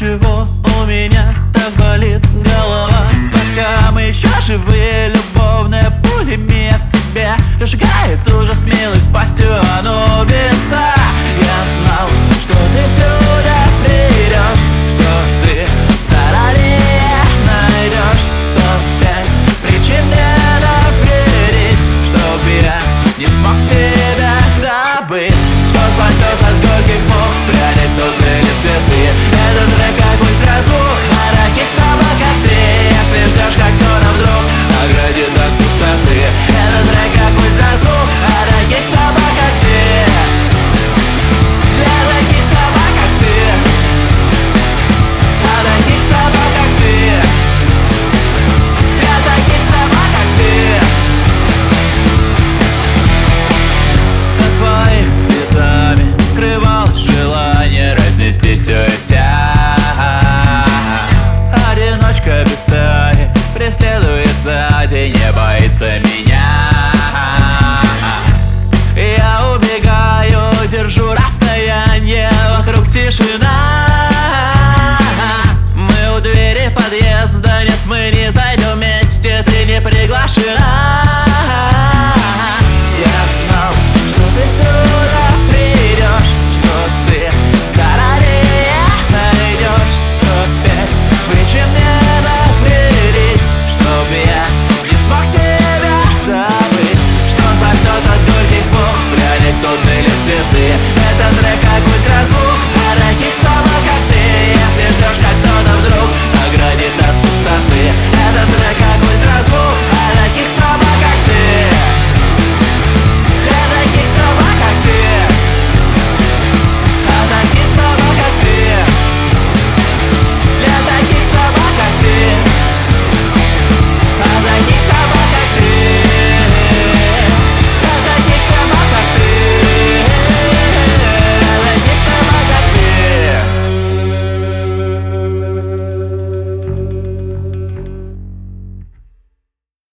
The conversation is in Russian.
чего у меня так болит голова? Пока мы еще живы, любовная пулемет тебя прожигает ужас, милость пастью Анубиса. Я знал, что ты сюда придешь, что ты заранее найдешь 105 причин мне верить, чтоб я не смог тебя забыть. Что спасет от горьких мук, пряник, нуты или цветы. Этот трек как ультразвук о таких собак, как ты. Если ждешь, как кто-то вдруг наградит от пустоты. Этот трек как ультразвук о таких собак, как ты. Для таких собак, как ты. О таких собак, как ты. Для таких собак, как ты. За твоими слезами скрывалось желание разнести все и вся. Одиночка без стаи преследует сзади, не боится меня.